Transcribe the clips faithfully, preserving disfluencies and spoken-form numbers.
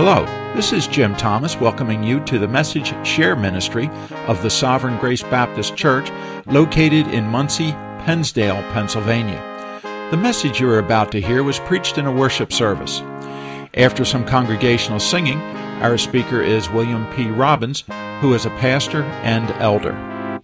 Hello, this is Jim Thomas welcoming you to the Message Share Ministry of the Sovereign Grace Baptist Church located in Muncie, Pennsdale, Pennsylvania. The message you are about to hear was preached in a worship service. After some congregational singing, our speaker is William P. Robbins, who is a pastor and elder.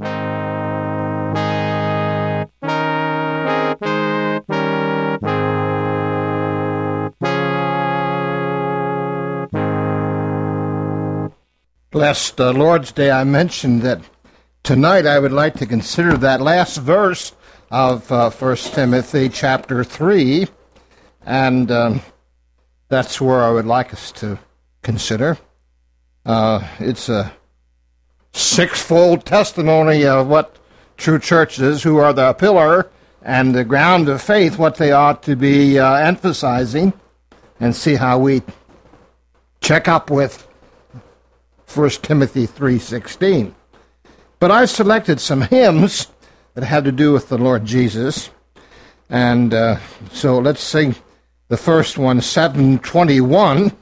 Last uh, Lord's Day, I mentioned that tonight I would like to consider that last verse of uh, First Timothy chapter three, and um, that's where I would like us to consider. Uh, it's a sixfold testimony of what true church is, who are the pillar and the ground of faith, what they ought to be uh, emphasizing, and see how we check up with First Timothy three sixteen. But I selected some hymns that had to do with the Lord Jesus. And uh, so let's sing the first one, seven twenty-one.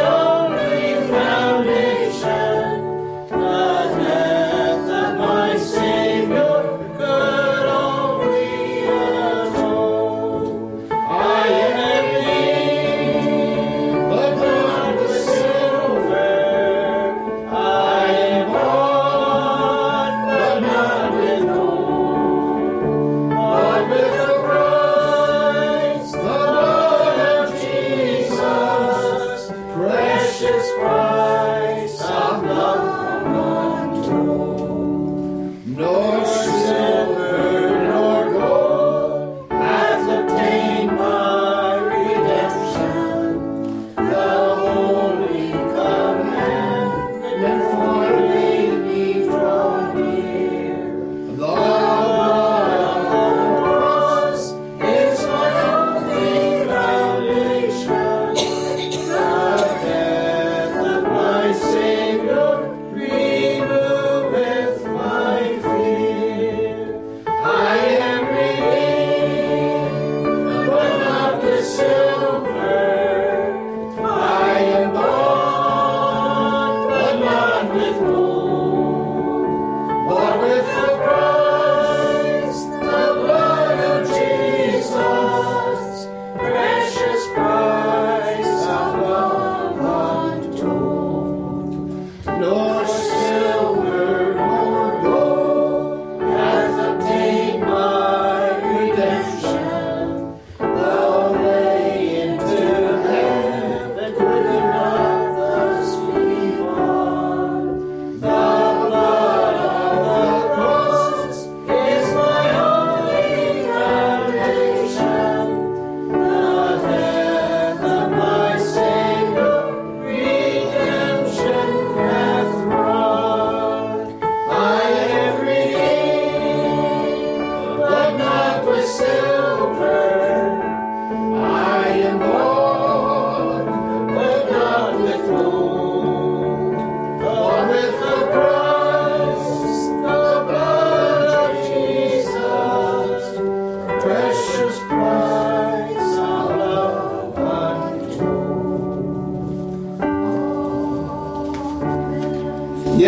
Savior, now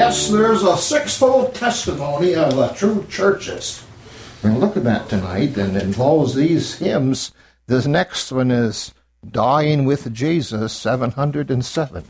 Yes, there's a sixfold testimony of uh, true churches. We're going to look at that tonight, and it involves these hymns. This next one is Dying with Jesus, seven hundred seven.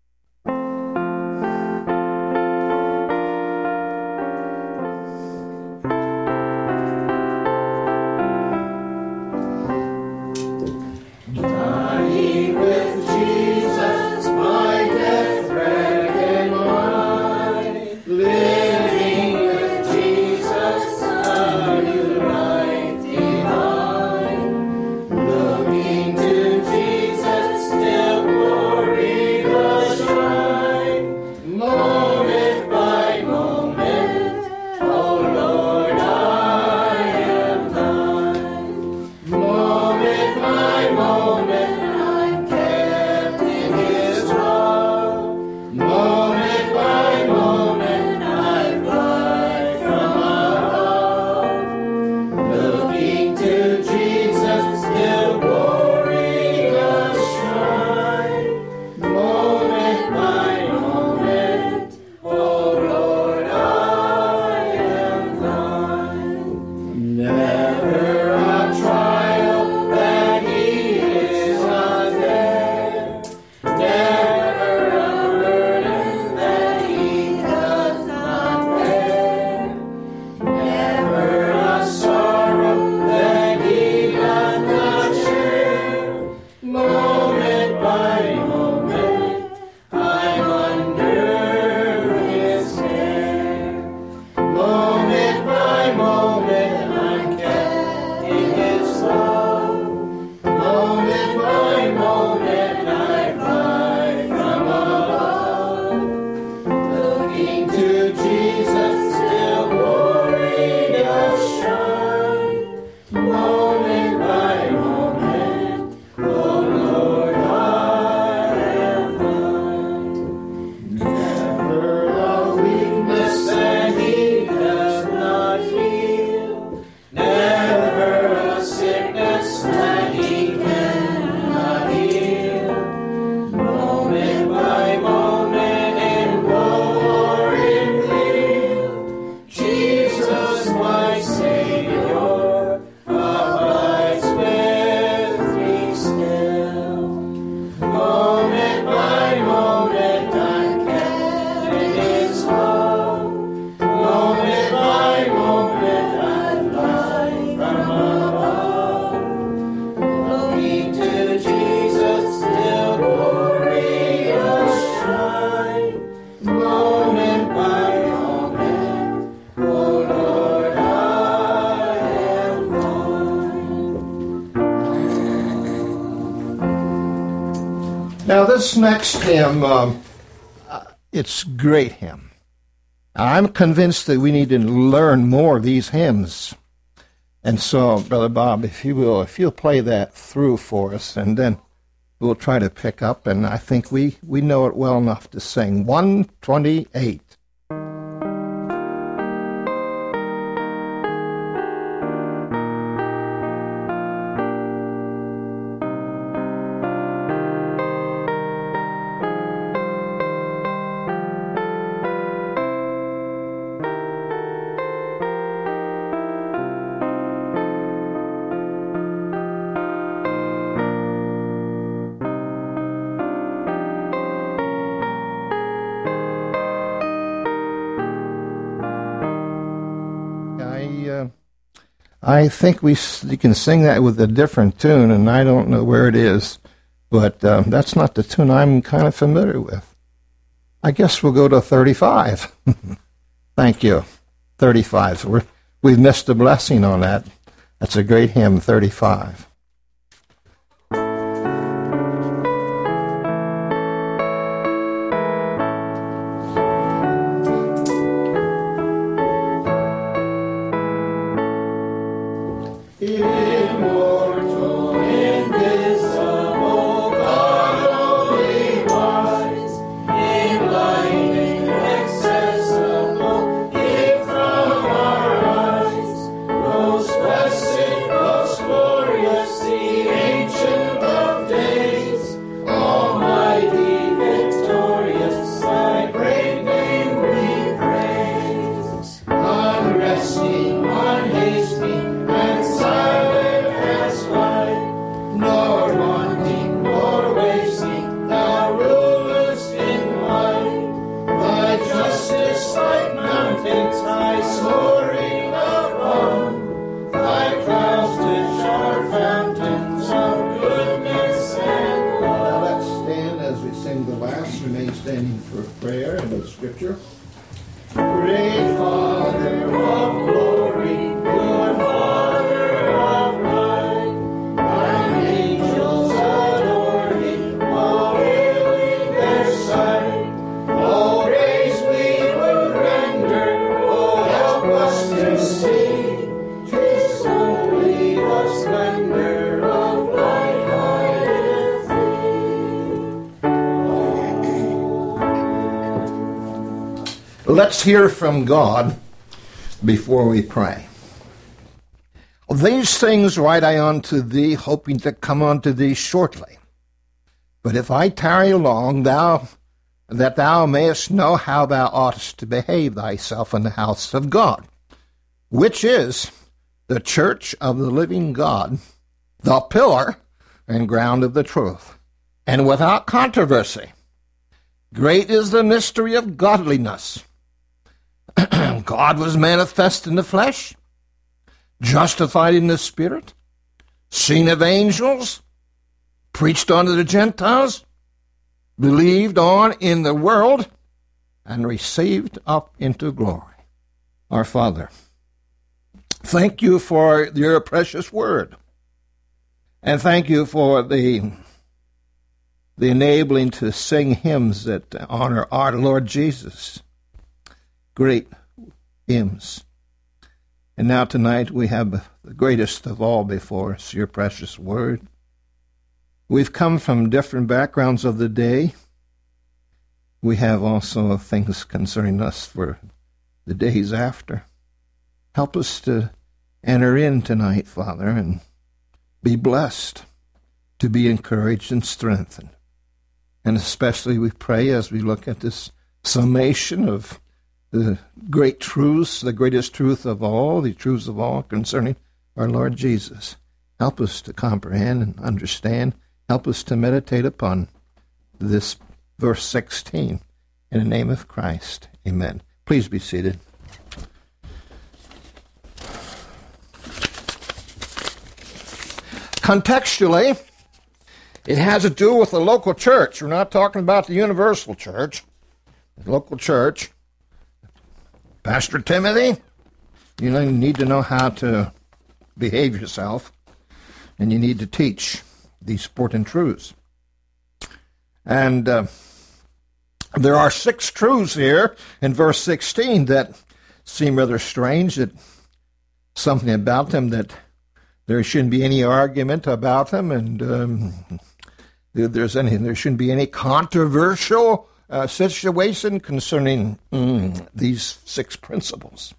Now, this next hymn, um, uh, it's a great hymn. I'm convinced that we need to learn more of these hymns. And so, Brother Bob, if you will, if you'll play that through for us, and then we'll try to pick up, and I think we, we know it well enough to sing. one twenty-eight. I think we you can sing that with a different tune, and I don't know where it is, but um, that's not the tune I'm kind of familiar with. I guess we'll go to thirty-five. Thank you. thirty-five. We're, we've missed a blessing on that. That's a great hymn, thirty-five. Glorious unresting, unhasting, and silent as light, nor wanting, nor wasting, thou rulest in might. Thy justice like mountains high soaring above, thy clouds which are fountains of goodness and love. Now let's stand as we sing the last, remain standing for prayer and the scripture. Great Father of glory, good Father of light, thine angels adore thee, all hailing their sight. All praise we will render, oh help us to see, 'tis only the splendor of thy guideth thee. Let's hear from God before we pray. These things write I unto thee, hoping to come unto thee shortly. But if I tarry long, thou that thou mayest know how thou oughtest to behave thyself in the house of God, which is the church of the living God, the pillar and ground of the truth, and without controversy. Great is the mystery of godliness. God was manifest in the flesh, justified in the spirit, seen of angels, preached unto the Gentiles, believed on in the world, and received up into glory. Our Father, thank you for your precious word, and thank you for the, the enabling to sing hymns that honor our Lord Jesus. Great hymns. And now tonight we have the greatest of all before us, your precious word. We've come from different backgrounds of the day. We have also things concerning us for the days after. Help us to enter in tonight, Father, and be blessed, to be encouraged and strengthened. And especially we pray as we look at this summation of the great truths, the greatest truth of all, the truths of all concerning our Lord Jesus. Help us to comprehend and understand. Help us to meditate upon this verse sixteen. In the name of Christ, amen. Please be seated. Contextually, it has to do with the local church. We're not talking about the universal church. The local church. Pastor Timothy, you know, you need to know how to behave yourself, and you need to teach these important truths. And uh, there are six truths here in verse sixteen that seem rather strange, that something about them that there shouldn't be any argument about them, and um, there's any, there shouldn't be any controversial uh, situation concerning mm, these six principles.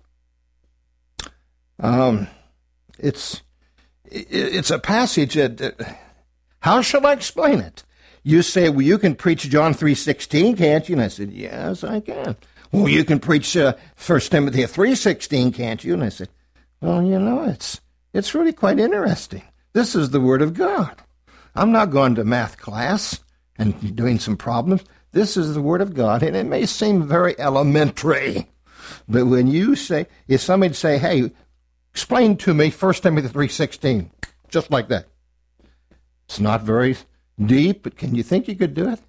Um, it's it, it's a passage that, that how shall I explain it? You say, well, you can preach John three sixteen, can't you? And I said, yes, I can. Well, you can preach uh, First Timothy three sixteen, can't you? And I said, well, you know, it's it's really quite interesting. This is the Word of God. I'm not going to math class and doing some problems. This is the Word of God, and it may seem very elementary, but when you say, if somebody say, hey, explain to me First Timothy three sixteen, just like that. It's not very deep, but can you think you could do it?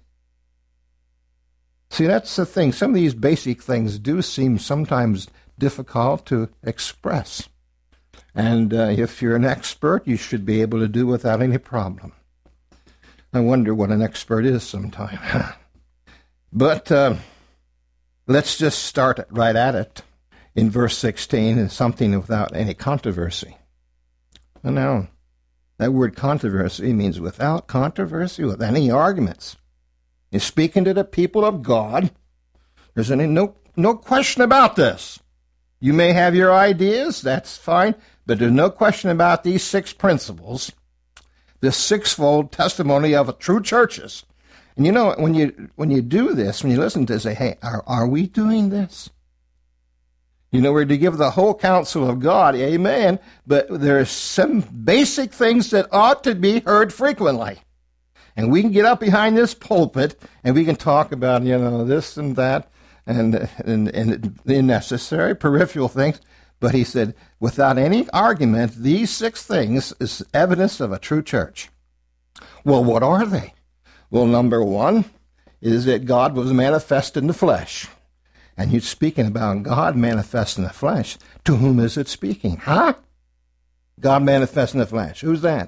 See, that's the thing. Some of these basic things do seem sometimes difficult to express. And uh, if you're an expert, you should be able to do without any problem. I wonder what an expert is sometime. But uh, let's just start right at it in verse sixteen, and something without any controversy. And now, that word controversy means without controversy, with any arguments. He's speaking to the people of God. There's any no no question about this. You may have your ideas, that's fine, but there's no question about these six principles, this sixfold testimony of true churches. And you know, when you when you do this, when you listen to this, say, hey, are, are we doing this? You know, we're to give the whole counsel of God, amen, but there are some basic things that ought to be heard frequently. And we can get up behind this pulpit and we can talk about, you know, this and that and, and, and the necessary peripheral things. But he said, without any argument, these six things is evidence of a true church. Well, what are they? Well, number one is that God was manifest in the flesh. And you're speaking about God manifest in the flesh. To whom is it speaking? Huh? God manifest in the flesh. Who's that?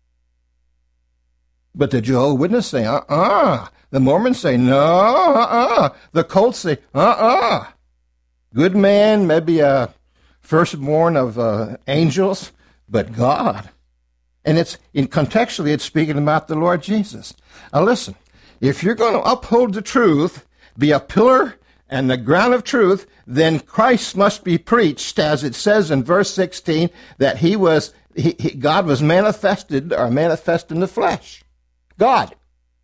But the Jehovah's Witnesses say, uh-uh. The Mormons say, no, uh-uh. The cults say, uh-uh. Good man, maybe a firstborn of uh, angels, but God. And it's in contextually, it's speaking about the Lord Jesus. Now listen, if you're going to uphold the truth, be a pillar and the ground of truth, then Christ must be preached, as it says in verse sixteen, that he was, he, he, God was manifested or manifest in the flesh. God.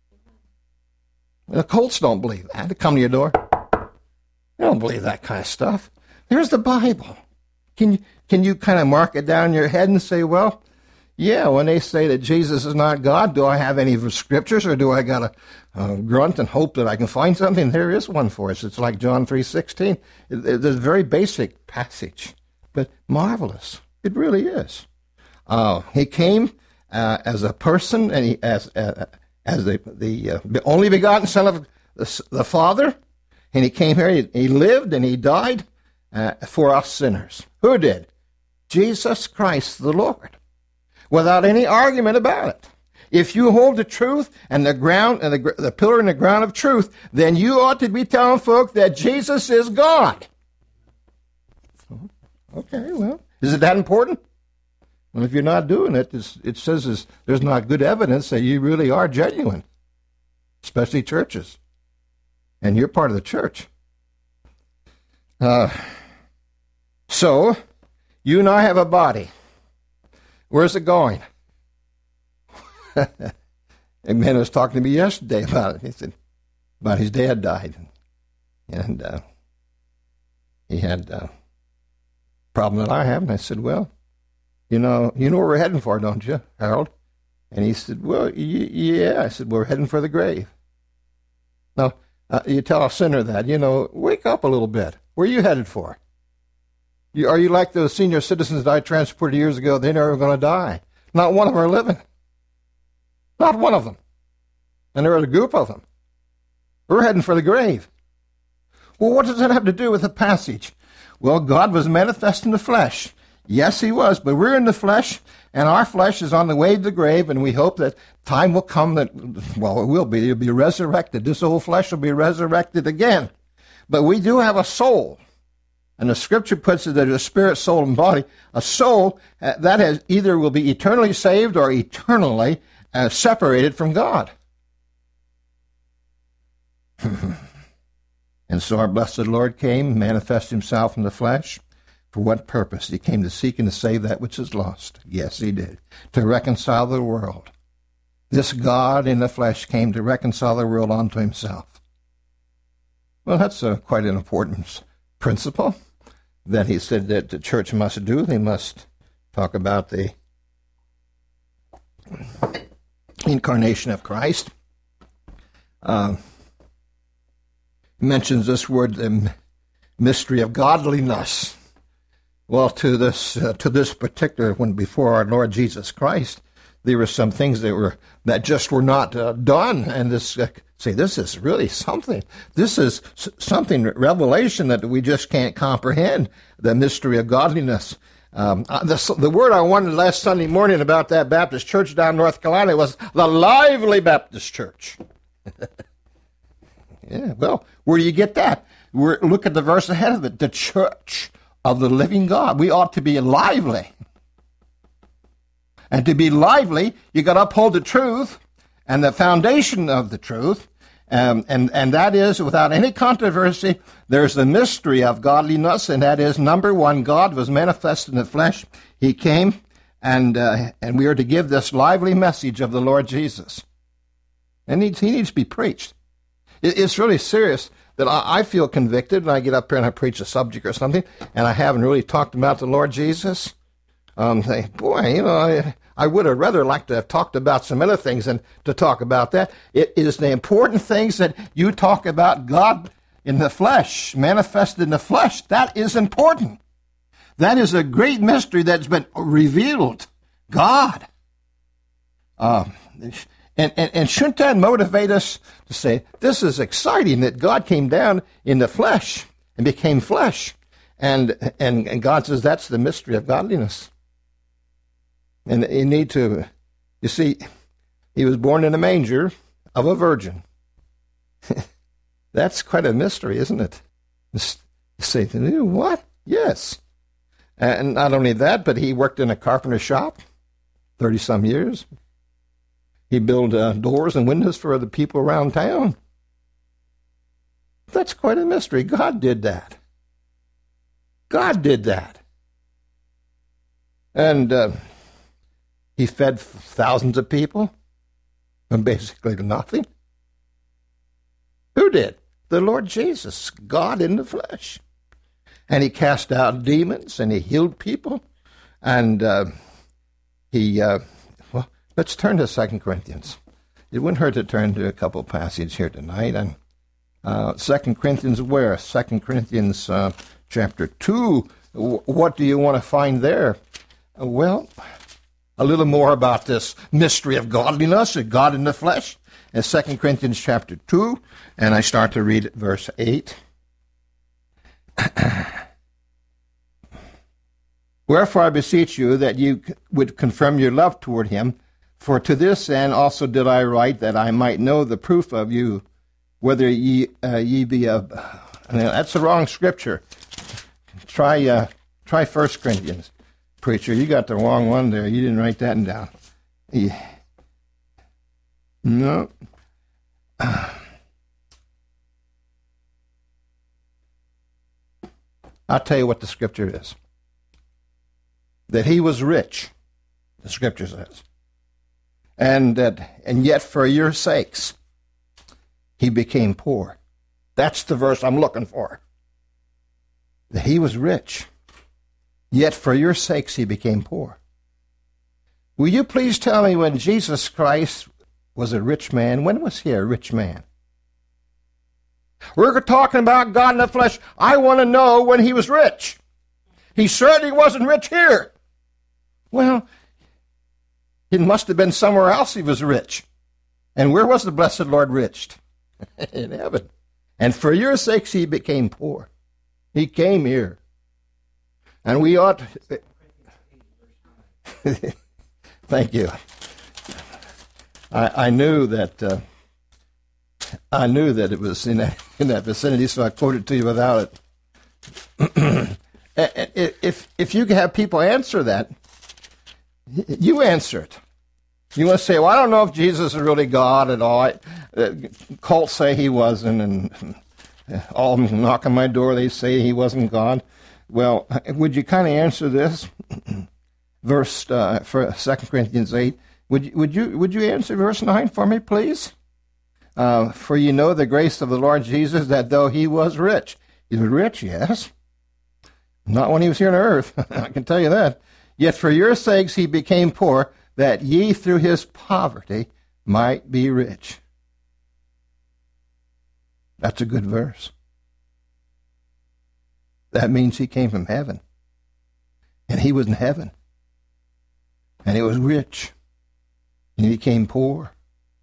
The cults don't believe that. They come to your door. They don't believe that kind of stuff. There's the Bible. Can you, can you kind of mark it down in your head and say, well, yeah, when they say that Jesus is not God, do I have any scriptures, or do I got to uh, grunt and hope that I can find something? There is one for us. It's like John three sixteen. It, it's a very basic passage, but marvelous. It really is. Uh, he came uh, as a person, and he, as uh, as the the, uh, the only begotten Son of the, the Father, and he came here. He, he lived and he died uh, for us sinners. Who did? Jesus Christ the Lord. Without any argument about it. If you hold the truth and the ground and the, the pillar and the ground of truth, then you ought to be telling folk that Jesus is God. Okay, well, is it that important? Well, if you're not doing it, it says it's, there's not good evidence that you really are genuine, especially churches. And you're part of the church. Uh, so, you and I have a body. Where's it going? A man was talking to me yesterday about it. He said, about his dad died. And uh, he had a problem that I have. And I said, well, you know, you know where we're heading for, don't you, Harold? And he said, well, y- yeah. I said, we're heading for the grave. Now, uh, you tell a sinner that, you know, wake up a little bit. Where are you headed for? You, are you like those senior citizens that I transported years ago? They're never going to die. Not one of them are living. Not one of them. And there are a group of them. We're heading for the grave. Well, what does that have to do with the passage? Well, God was manifest in the flesh. Yes, he was, but we're in the flesh, and our flesh is on the way to the grave, and we hope that time will come that, well, it will be. It'll be resurrected. This old flesh will be resurrected again. But we do have a soul. And the scripture puts it that a spirit, soul, and body. A soul, uh, that has either will be eternally saved or eternally uh, separated from God. And so our blessed Lord came, manifest himself in the flesh. For what purpose? He came to seek and to save that which is lost. Yes, he did. To reconcile the world. This God in the flesh came to reconcile the world unto himself. Well, that's uh, quite an important principle that he said that the church must do. They must talk about the incarnation of Christ. Uh, mentions this word, the mystery of godliness. Well, to this uh, to this particular one before our Lord Jesus Christ, there were some things that were that just were not uh, done, and this. Uh, See, this is really something. This is something, revelation that we just can't comprehend, the mystery of godliness. Um, the, the word I wanted last Sunday morning about that Baptist church down in North Carolina was the lively Baptist church. Yeah, well, where do you get that? We're, look at the verse ahead of it, the church of the living God. We ought to be lively. And to be lively, you got to uphold the truth and the foundation of the truth. Um, and, and that is, without any controversy, there's the mystery of godliness, and that is, number one, God was manifest in the flesh. He came, and uh, and we are to give this lively message of the Lord Jesus. And he needs, he needs to be preached. It, it's really serious. that I, I feel convicted, and I get up here and I preach a subject or something, and I haven't really talked about the Lord Jesus. Um, say, boy, you know, I, I would have rather liked to have talked about some other things than to talk about that. It is the important things that you talk about God in the flesh, manifested in the flesh. That is important. That is a great mystery that's been revealed. God. Um, and, and, and shouldn't that motivate us to say, this is exciting that God came down in the flesh and became flesh. And, and, and God says that's the mystery of godliness. And you need to, you see, he was born in a manger of a virgin. That's quite a mystery, isn't it? You say, what? Yes. And not only that, but he worked in a carpenter shop thirty-some years. He built uh, doors and windows for the people around town. That's quite a mystery. God did that. God did that. And uh, he fed thousands of people and basically nothing. Who did? The Lord Jesus, God in the flesh. And he cast out demons and he healed people. And uh, he, uh, well, let's turn to Second Corinthians. It wouldn't hurt to turn to a couple passages here tonight. And uh, Second Corinthians where? Second Corinthians uh, chapter two. What do you want to find there? Uh, well, a little more about this mystery of godliness, of God in the flesh. In Second Corinthians chapter two, and I start to read verse eight. Wherefore I beseech you that you would confirm your love toward him, for to this end also did I write, that I might know the proof of you, whether ye uh, ye be of... Uh, that's the wrong scripture. Try uh, try First Corinthians, preacher. You got the wrong one there. You didn't write that down. Yeah. No. I'll tell you what the scripture is. That he was rich, the scripture says. And that, and yet for your sakes, he became poor. That's the verse I'm looking for. That he was rich, yet for your sakes he became poor. Will you please tell me when Jesus Christ was a rich man, when was he a rich man? We're talking about God in the flesh. I want to know when he was rich. He certainly wasn't rich here. Well, it must have been somewhere else he was rich. And where was the blessed Lord rich? In heaven. And for your sakes he became poor. He came here. And we ought... Thank you. I, I knew that uh, I knew that it was in that, in that vicinity, so I quoted to you without it. if if you can have people answer that, you answer it. You want to say, well, I don't know if Jesus is really God at all. I, uh, cults say he wasn't, and uh, all of them knock on my door, they say he wasn't God. Well, would you kind of answer this? Verse uh, for Second Corinthians eight. Would you, would you would you answer verse nine for me, please? Uh, for you know the grace of the Lord Jesus, that though he was rich, he was rich, yes. Not when he was here on earth, I can tell you that. Yet for your sakes he became poor, that ye through his poverty might be rich. That's a good verse. That means he came from heaven. And he was in heaven. And he was rich. And he became poor.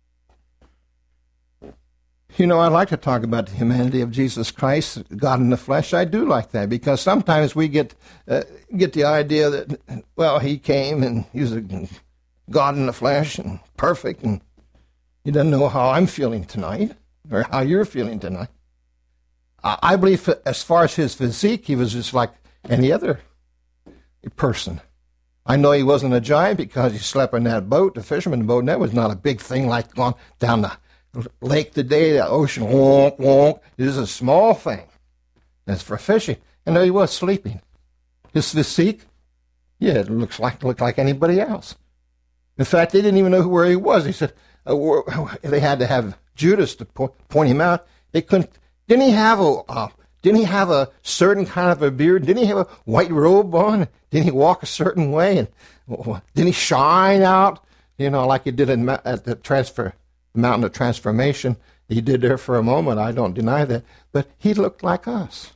You know, I like to talk about the humanity of Jesus Christ, God in the flesh. I do like that because sometimes we get uh, get the idea that, well, he came and he was a God in the flesh and perfect, and he doesn't know how I'm feeling tonight or how you're feeling tonight. I believe as far as his physique, he was just like any other person. I know he wasn't a giant because he slept in that boat, the fisherman's boat, and that was not a big thing like going down the lake today, the ocean, wonk, wonk. It is a small thing. That's for fishing. And there he was sleeping. His physique, yeah, it looks like looked like anybody else. In fact, they didn't even know where he was. He said uh, they had to have Judas to po- point him out. They couldn't Didn't he have a uh, didn't he have a certain kind of a beard? Didn't he have a white robe on? Didn't he walk a certain way? And uh, didn't he shine out? You know, like he did in, at the transfer mountain of transformation. He did there for a moment. I don't deny that, but he looked like us.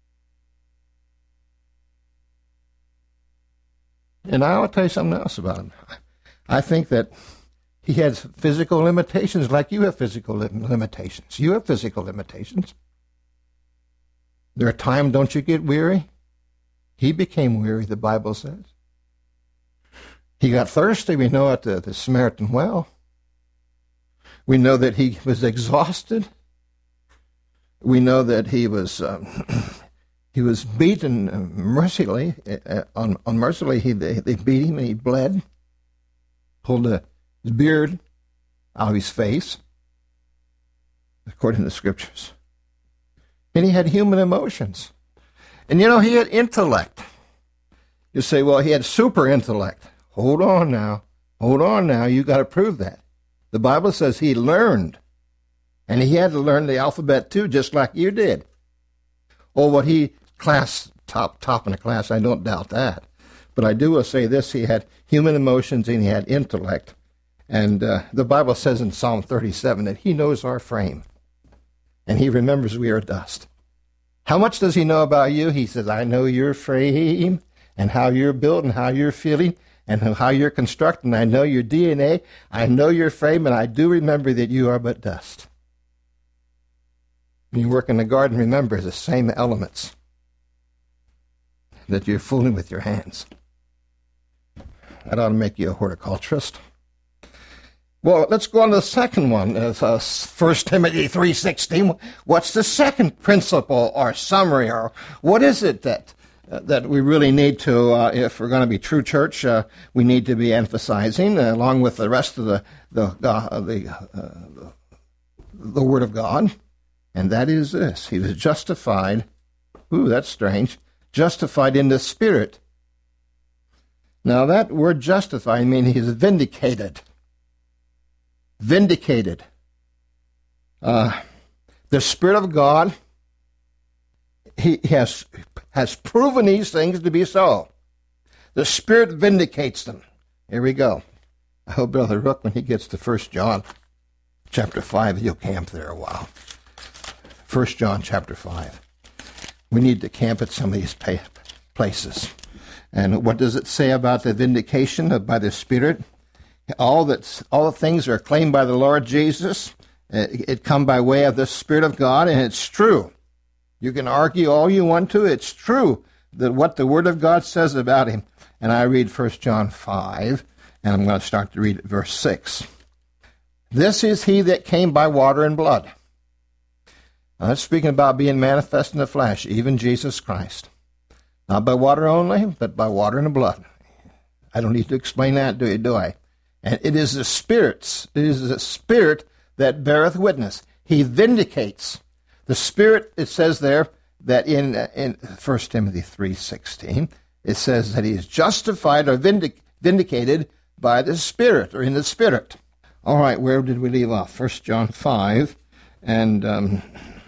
And I'll tell you something else about him. I think that he has physical limitations like you have physical limitations. You have physical limitations. There are times, don't you get weary? He became weary, the Bible says. He got thirsty, we know, at the, the Samaritan well. We know that he was exhausted. We know that he was um, he was beaten mercilessly. Uh, un- unmercifully, he, they, they beat him and he bled. Pulled the, his beard out of his face, according to the Scriptures. And he had human emotions. And you know, he had intellect. You say, well, he had super intellect. Hold on now. Hold on now. You got to prove that. The Bible says he learned. And he had to learn the alphabet too, just like you did. Oh, what he class top top in the class, I don't doubt that. But I do will say this, he had human emotions and he had intellect. And uh, the Bible says in Psalm thirty-seven that he knows our frame. And he remembers we are dust. How much does he know about you? He says, I know your frame and how you're built and how you're feeling and how you're constructed. I know your D N A. I know your frame, and I do remember that you are but dust. When you work in the garden, remember the same elements that you're fooling with your hands. That ought to make you a horticulturist. Well, let's go on to the second one. Uh, First Timothy three sixteen. What's the second principle or summary, or what is it that uh, that we really need to, uh, if we're going to be true church, uh, we need to be emphasizing, uh, along with the rest of the the uh, the, uh, the Word of God, and that is this: He was justified. Ooh, that's strange. Justified in the Spirit. Now, that word justified means he's vindicated. Vindicated. Uh, the Spirit of God, he has, has proven these things to be so. The Spirit vindicates them. Here we go. I hope Brother Rook, when he gets to First John chapter five, he'll camp there a while. First John chapter five. We need to camp at some of these places. And what does it say about the vindication of, by the Spirit? All that, all the things are claimed by the Lord Jesus. It, it come by way of the Spirit of God, and it's true. You can argue all you want to. It's true that what the Word of God says about him. And I read First John five, and I'm going to start to read verse six. This is he that came by water and blood. Now, that's speaking about being manifest in the flesh, even Jesus Christ. Not by water only, but by water and blood. I don't need to explain that, do you, do I? And it is the Spirit's, it is the Spirit that beareth witness. He vindicates. The Spirit, it says there, that in in First Timothy three sixteen, it says that he is justified or vindic- vindicated by the Spirit, or in the Spirit. All right, where did we leave off? First John five, and um,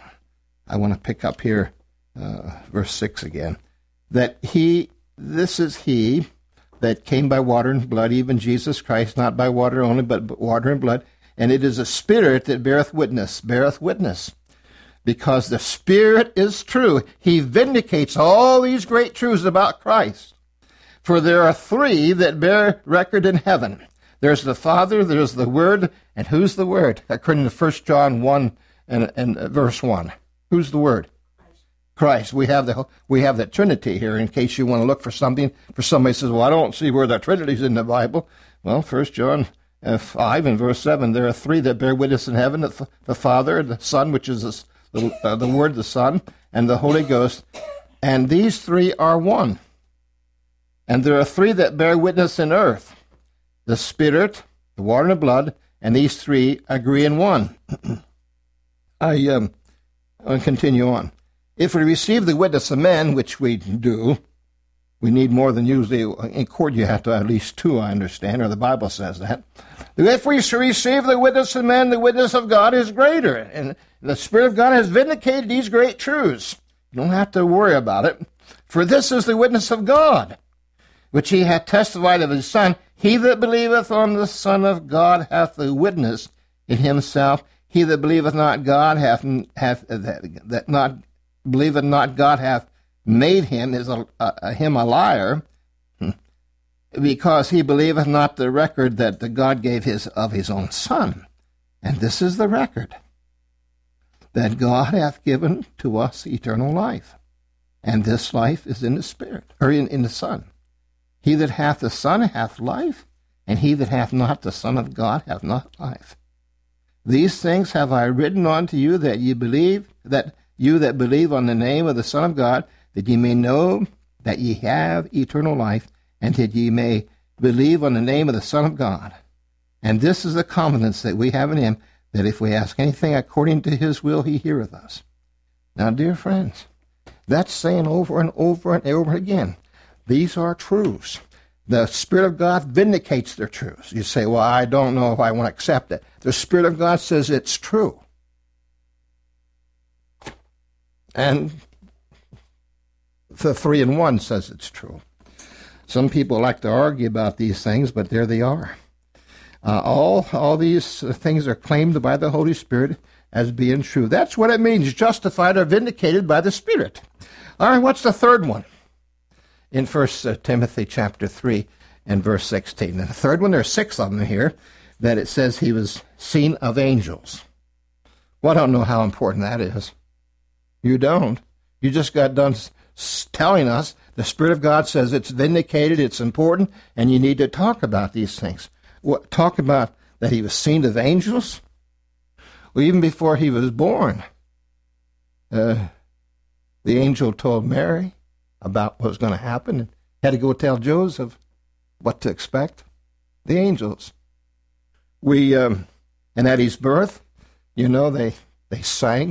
I want to pick up here, uh, verse six again. That he, this is he that came by water and blood, even Jesus Christ, not by water only, but water and blood. And it is a Spirit that beareth witness, beareth witness. Because the Spirit is true. He vindicates all these great truths about Christ. For there are three that bear record in heaven. There's the Father, there's the Word, and who's the Word? According to First John one and, and verse one. Who's the Word? Christ. We have the we have the Trinity here in case you want to look for something. For somebody says, well, I don't see where the Trinity's in the Bible. Well, First John uh, five and verse seven, there are three that bear witness in heaven, the, the Father, the Son, which is the, the, uh, the Word, the Son, and the Holy Ghost. And these three are one. And there are three that bear witness in earth, the Spirit, the water and the blood, and these three agree in one. I um, I'll continue on. If we receive the witness of men, which we do, we need more than usually. In court you have to have at least two, I understand, or the Bible says that. If we receive the witness of men, the witness of God is greater. And the Spirit of God has vindicated these great truths. You don't have to worry about it. For this is the witness of God, which he hath testified of his Son. He that believeth on the Son of God hath the witness in himself. He that believeth not God hath, hath that, that not believeth not God hath made him is a, a, him a liar, because he believeth not the record that the God gave his of his own Son. And this is the record, that God hath given to us eternal life, and this life is in the Spirit, or in, in the Son. He that hath the Son hath life, and he that hath not the Son of God hath not life. These things have I written unto you, that ye believe, that you that believe on the name of the Son of God, that ye may know that ye have eternal life, and that ye may believe on the name of the Son of God. And this is the confidence that we have in him, that if we ask anything according to his will, he heareth us. Now, dear friends, that's saying over and over and over again, these are truths. The Spirit of God vindicates their truths. You say, well, I don't know if I want to accept it. The Spirit of God says it's true. And the three in one says it's true. Some people like to argue about these things, but there they are. Uh, all, all these things are claimed by the Holy Spirit as being true. That's what it means, justified or vindicated by the Spirit. All right, what's the third one? In First Timothy chapter three and verse sixteen. And the third one, there are six of them here, that it says he was seen of angels. Well, I don't know how important that is. You don't. You just got done telling us the Spirit of God says it's vindicated, it's important, and you need to talk about these things. What, talk about that he was seen of angels? Well, even before he was born, uh, the angel told Mary about what was going to happen, and had to go tell Joseph what to expect. The angels. We, um, and at his birth, you know, they, they sang.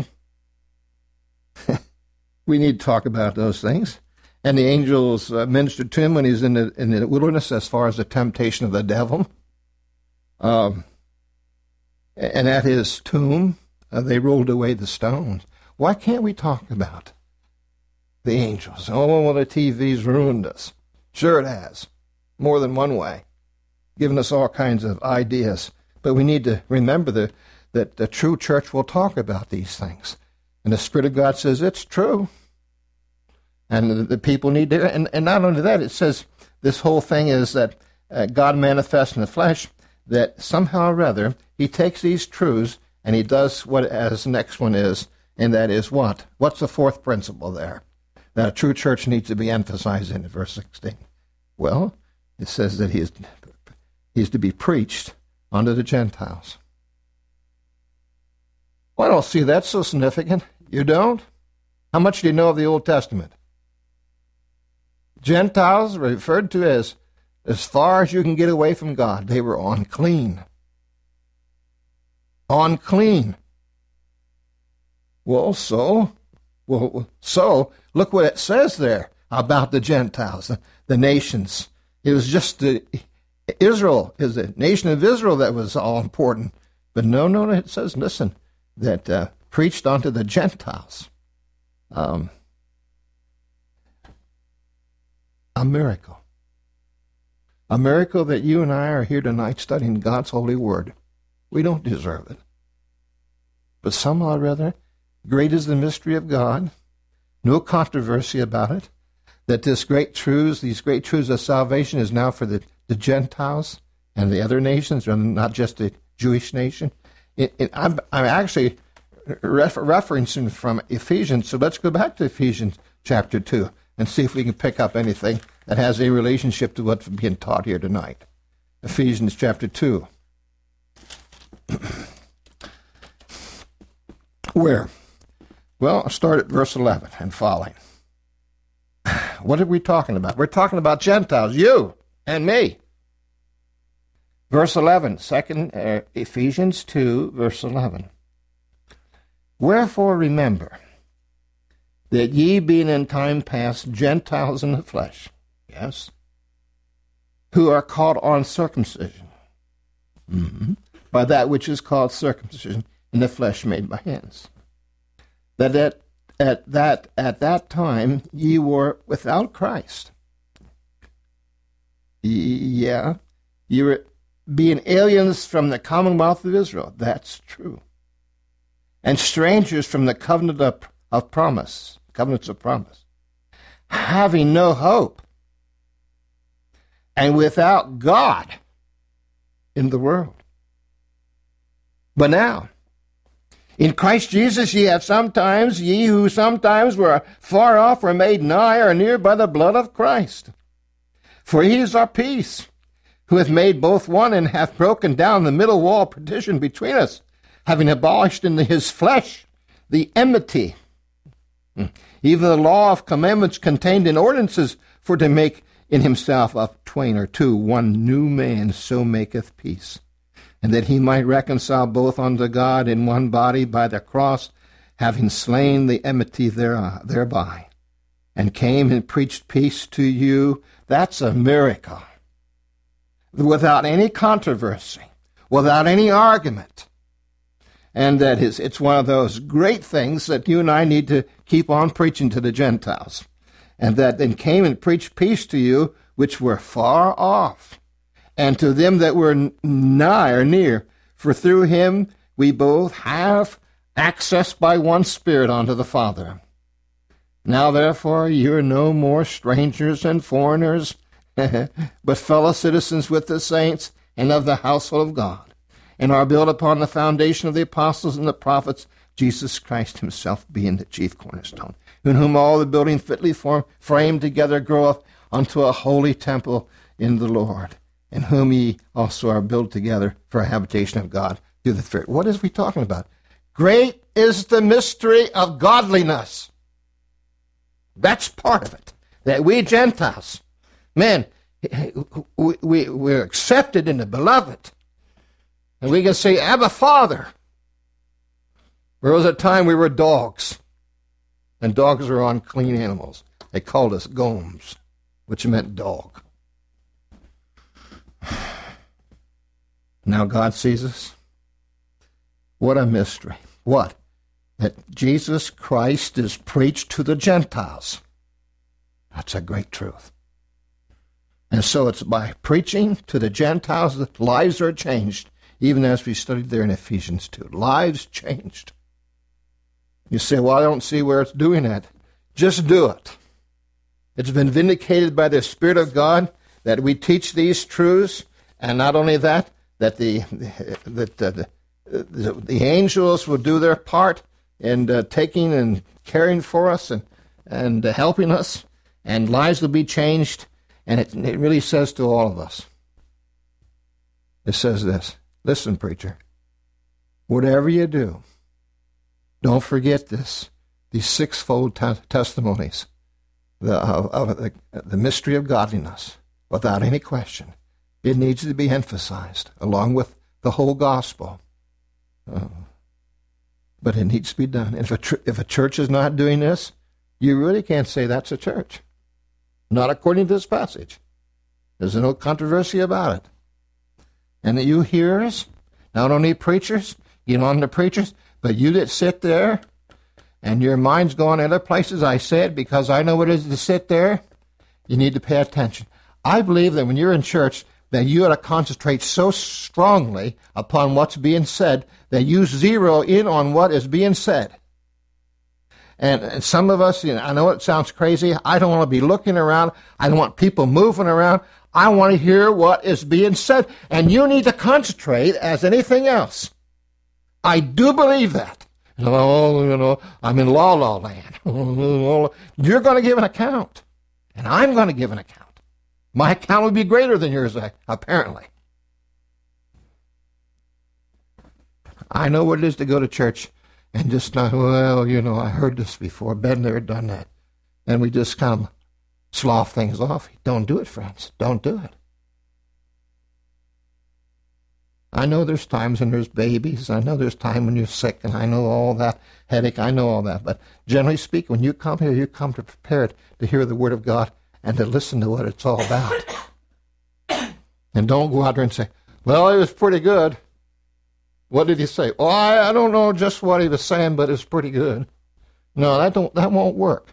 We need to talk about those things. And the angels uh, ministered to him when he was in the, in the wilderness as far as the temptation of the devil. Um, and at his tomb, uh, they rolled away the stones. Why can't we talk about the angels? Oh, well, the T V's ruined us. Sure it has. More than one way. Given us all kinds of ideas. But we need to remember the, that the true church will talk about these things. And the Spirit of God says it's true. And the, the people need to, and, and not only that, it says this whole thing is that uh, God manifests in the flesh, that somehow or other, he takes these truths and he does what as the next one is, and that is what? What's the fourth principle there? That a true church needs to be emphasized in verse sixteen. Well, it says that he is, he is to be preached unto the Gentiles. Well, I don't see that so significant. You don't? How much do you know of the Old Testament? Gentiles are referred to as as far as you can get away from God. They were unclean. Unclean. Well, so, well, so look what it says there about the Gentiles, the, the nations. It was just the, Israel, is the nation of Israel that was all important. But no, no, it says, listen, that uh, preached unto the Gentiles. Um, a miracle. A miracle that you and I are here tonight studying God's holy word. We don't deserve it. But somehow or other, great is the mystery of God. No controversy about it. That this great truths, these great truths of salvation is now for the, the Gentiles and the other nations, and not just the Jewish nation. It, it, I'm, I'm actually refer, referencing from Ephesians, so let's go back to Ephesians chapter two and see if we can pick up anything that has a relationship to what's being taught here tonight. Ephesians chapter two. Where? Well, I'll start at verse eleven and following. What are we talking about? We're talking about Gentiles, you and me. Verse eleven, second, uh, Ephesians two, verse eleven. Wherefore remember that ye being in time past Gentiles in the flesh, yes, who are called uncircumcision, Mm-hmm. By that which is called circumcision in the flesh made by hands. That at, at that at that time ye were without Christ. Yeah, you were being aliens from the commonwealth of Israel. That's true. And strangers from the covenant of, of promise, covenants of promise, having no hope, and without God in the world. But now, in Christ Jesus ye have sometimes, ye who sometimes were far off, were made nigh or near by the blood of Christ. For he is our peace, who hath made both one, and hath broken down the middle wall of partition between us, having abolished in his flesh the enmity, even the law of commandments contained in ordinances, for to make in himself of twain or two one new man, so maketh peace, and that he might reconcile both unto God in one body by the cross, having slain the enmity thereby, and came and preached peace to you. That's a miracle. Without any controversy, without any argument. And that is, it's one of those great things that you and I need to keep on preaching to the Gentiles. And that then came and preached peace to you, which were far off, and to them that were nigh or near. For through him we both have access by one Spirit unto the Father. Now therefore you are no more strangers and foreigners, but fellow citizens with the saints and of the household of God, and are built upon the foundation of the apostles and the prophets, Jesus Christ himself being the chief cornerstone, in whom all the building fitly formed, framed together groweth unto a holy temple in the Lord, in whom ye also are built together for a habitation of God through the Spirit. What is we talking about? Great is the mystery of godliness. That's part of it. That we Gentiles, man, we, we, we're accepted in the beloved. And we can say, Abba, Father. There was a time we were dogs. And dogs are unclean animals. They called us gomes, which meant dog. Now God sees us. What a mystery. What? That Jesus Christ is preached to the Gentiles. That's a great truth. And so it's by preaching to the Gentiles that lives are changed, even as we studied there in Ephesians two. Lives changed. You say, well, I don't see where it's doing that. Just do it. It's been vindicated by the Spirit of God that we teach these truths, and not only that, that the, that, uh, the, the, the angels will do their part in uh, taking and caring for us and, and uh, helping us, and lives will be changed. And it, it really says to all of us, it says this, listen, preacher, whatever you do, don't forget this, these sixfold te- testimonies the, of, of the, the mystery of godliness, without any question. It needs to be emphasized, along with the whole gospel. Uh, but it needs to be done. If a, tr- if a church is not doing this, you really can't say that's a church. Not according to this passage. There's no controversy about it. And you hearers, not only preachers, you know, the preachers, but you that sit there and your mind's going other places, I said, because I know what it is to sit there, you need to pay attention. I believe that when you're in church, that you ought to concentrate so strongly upon what's being said that you zero in on what is being said. And, and some of us, you know, I know it sounds crazy. I don't want to be looking around. I don't want people moving around. I want to hear what is being said. And you need to concentrate as anything else. I do believe that. Oh, you know, I'm in la la land. You're going to give an account. And I'm going to give an account. My account will be greater than yours, apparently. I know what it is to go to church and just not, well, you know, I heard this before, been there, done that. And we just kind of slough things off. Don't do it, friends. Don't do it. I know there's times when there's babies. I know there's time when you're sick, and I know all that, headache. I know all that. But generally speaking, when you come here, you come to prepared to hear the Word of God and to listen to what it's all about. And don't go out there and say, Well, it was pretty good. What did he say? Oh, I, I don't know just what he was saying, but it's pretty good. No, that don't that won't work.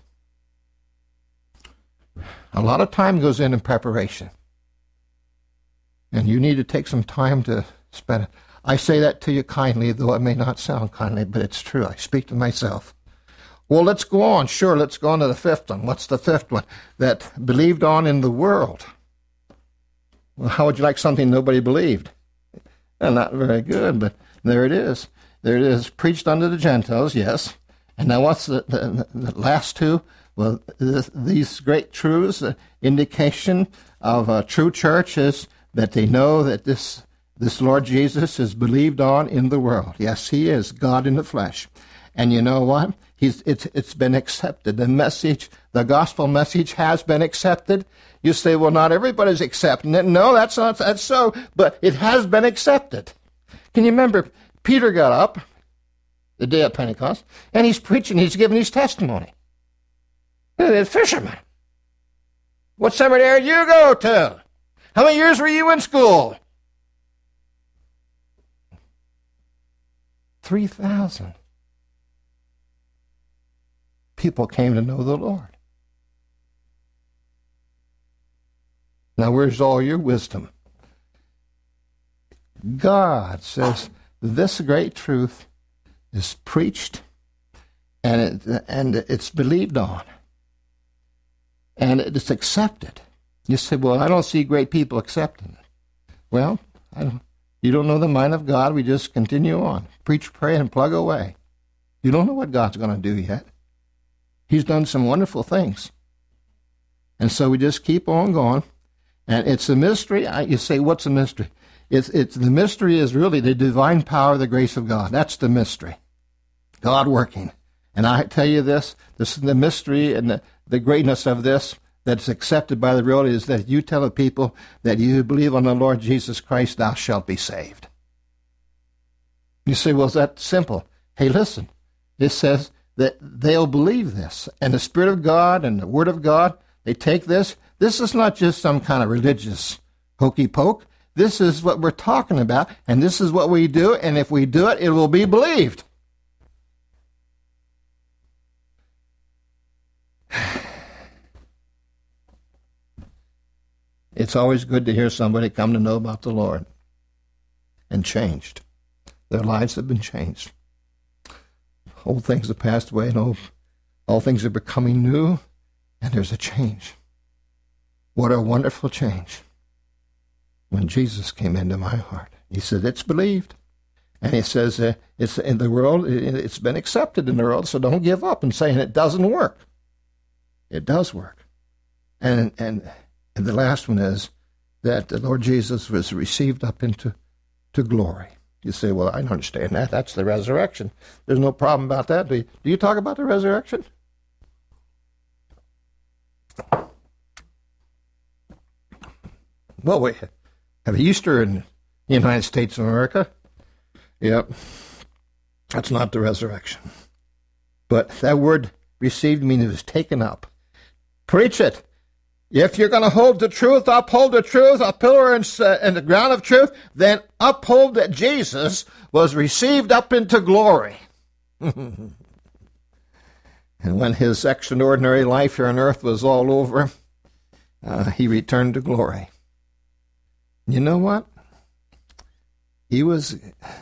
A lot of time goes in in preparation. And you need to take some time to spend it. I say that to you kindly, though it may not sound kindly, but it's true. I speak to myself. Well, let's go on. Sure, let's go on to the fifth one. What's the fifth one? That believed on in the world. Well, how would you like something nobody believed? Well, not very good, but there it is. There it is. Preached unto the Gentiles, yes. And now what's the, the, the last two? Well, this, these great truths, uh, indication of a true church is that they know that this this Lord Jesus is believed on in the world. Yes, he is God in the flesh. And you know what? He's it's it's been accepted. The message, the gospel message has been accepted. You say, well, not everybody's accepting it. No, that's not that's so, but it has been accepted. Can you remember Peter got up the day of Pentecost, and he's preaching, he's giving his testimony. The fisherman. What seminary did you go to? How many years were you in school? Three thousand people came to know the Lord. Now, where's all your wisdom? God says this great truth is preached, and it, and it's believed on, and it's accepted. You say, well, I don't see great people accepting it. Well, I don't, you don't know the mind of God. We just continue on. Preach, pray, and plug away. You don't know what God's going to do yet. He's done some wonderful things. And so we just keep on going. And it's a mystery. I, you say, what's a mystery? It's, it's, the mystery is really the divine power, the grace of God. That's the mystery. God working. And I tell you this, this is the mystery and the, the greatness of this that's accepted by the world is that you tell the people that you believe on the Lord Jesus Christ, thou shalt be saved. You say, well, is that simple? Hey, listen. It says that they'll believe this. And the Spirit of God and the Word of God, they take this. This is not just some kind of religious hokey poke. This is what we're talking about, and this is what we do, and if we do it, it will be believed. It's always good to hear somebody come to know about the Lord and changed. Their lives have been changed. Old things have passed away, and old, all things are becoming new, and there's a change. What a wonderful change. When Jesus came into my heart, he said, it's believed. And he says, uh, it's in the world, it's been accepted in the world, so don't give up and saying it doesn't work. It does work. And, and, and the last one is that the Lord Jesus was received up into to glory. You say, well, I don't understand that. That's the resurrection. There's no problem about that. Do you, do you talk about the resurrection? Well, we have Easter in the United States of America. Yep. That's not the resurrection. But that word received means it was taken up. Preach it. If you're going to hold the truth, uphold the truth, a pillar and, uh, and the ground of truth, then uphold that Jesus was received up into glory. And when his extraordinary life here on earth was all over, uh, he returned to glory. You know what? He was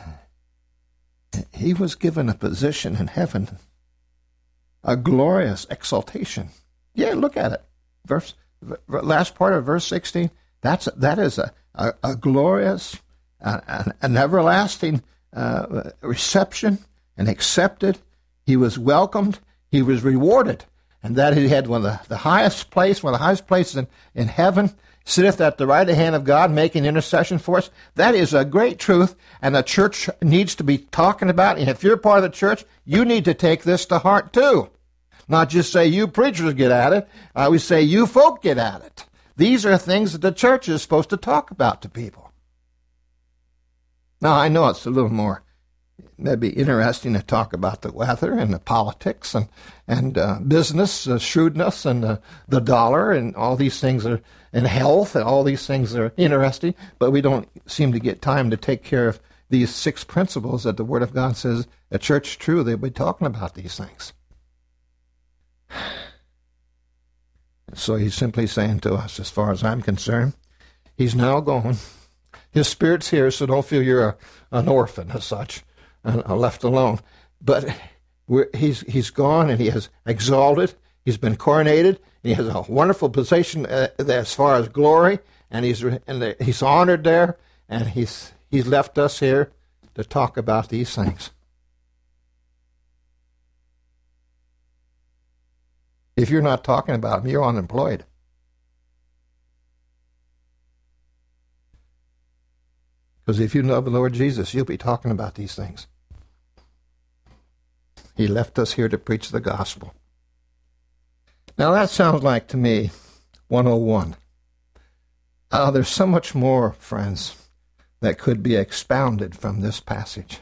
he was given a position in heaven, a glorious exaltation. Yeah, look at it. Verse last part of verse sixteen. That's that is a a, a glorious, uh, an, an everlasting uh, reception and accepted. He was welcomed. He was rewarded, and that he had one of the, the highest place, one of the highest places in, in heaven. Sitteth at the right hand of God, making intercession for us. That is a great truth, and the church needs to be talking about. And if you're part of the church, you need to take this to heart too. Not just say you preachers get at it. I always say you folk get at it. These are things that the church is supposed to talk about to people. Now, I know it's a little more it'd be interesting to talk about the weather and the politics and and uh, business uh, shrewdness and uh, the dollar and all these things are and health and all these things are interesting. But we don't seem to get time to take care of these six principles that the Word of God says a church is true. They'll be talking about these things. So he's simply saying to us, as far as I'm concerned, he's now gone. His Spirit's here, so don't feel you're a, an orphan as such, and left alone. But we're, he's he's gone, and he has exalted. He's been coronated. And he has a wonderful position uh, as far as glory, and he's and the, he's honored there. And he's he's left us here to talk about these things. If you're not talking about them, you're unemployed. Because if you know the Lord Jesus, you'll be talking about these things. He left us here to preach the gospel. Now that sounds like, to me, one oh one. Uh, there's so much more, friends, that could be expounded from this passage.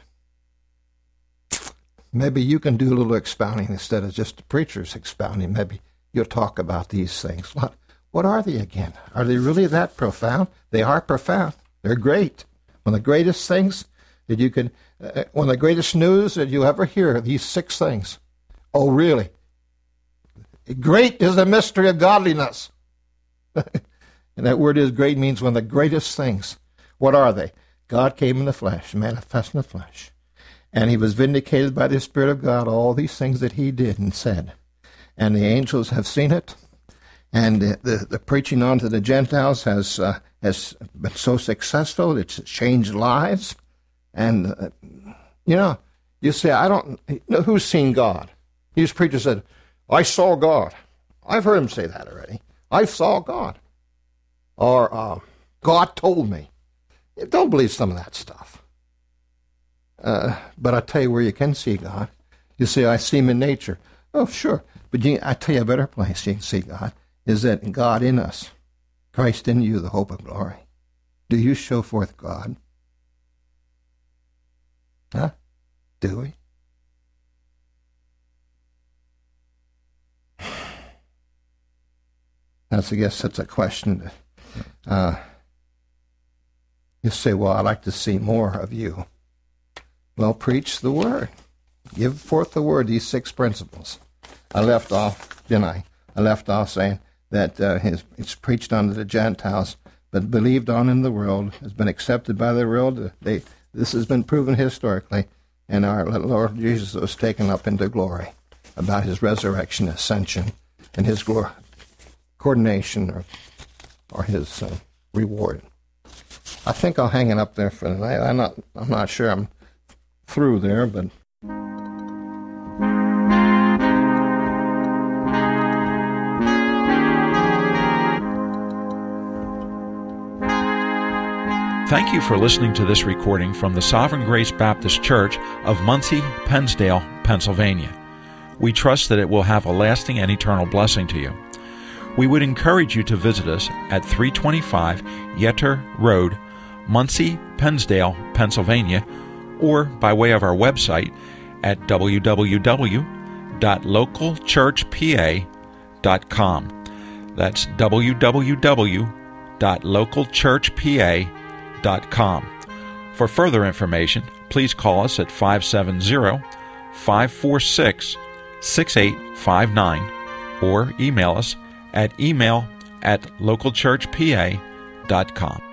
Maybe you can do a little expounding instead of just the preachers expounding. Maybe you'll talk about these things. What, what are they again? Are they really that profound? They are profound. They're great. One of the greatest things that you can, uh, one of the greatest news that you ever hear, these six things. Oh, really? Great is the mystery of godliness. And that word is great means one of the greatest things. What are they? God came in the flesh, manifest in the flesh. And he was vindicated by the Spirit of God, all these things that he did and said. And the angels have seen it. And the, the, the preaching on to the Gentiles has uh, has been so successful, it's changed lives. And, uh, you know, you say, I don't you know, who's seen God? These preachers said, I saw God. I've heard him say that already. I saw God. Or, uh, God told me. Don't believe some of that stuff. Uh, but I tell you where you can see God. You say, I see him in nature. Oh, sure. But you, I tell you a better place you can see God is that God in us, Christ in you, the hope of glory. Do you show forth God? Huh? Do we? That's, I guess that's a question. Uh, you say, well, I'd like to see more of you. Well, preach the word. Give forth the word, these six principles. I left off, didn't I? I left off saying that uh, his, it's preached unto the Gentiles, but believed on in the world, has been accepted by the world. They, this has been proven historically, and our Lord Jesus was taken up into glory about his resurrection, ascension, and his glory, coordination, or, or his uh, reward. I think I'll hang it up there for tonight. I'm not, I'm not sure I'm through there, but... Thank you for listening to this recording from the Sovereign Grace Baptist Church of Muncie, Pennsdale, Pennsylvania. We trust that it will have a lasting and eternal blessing to you. We would encourage you to visit us at three twenty-five Yetter Road, Muncie, Pennsdale, Pennsylvania, or by way of our website at w w w dot local church p a dot com. That's w w w dot local church p a dot com. For further information, please call us at five seven zero, five four six, six eight five nine or email us at email at local church p a dot com.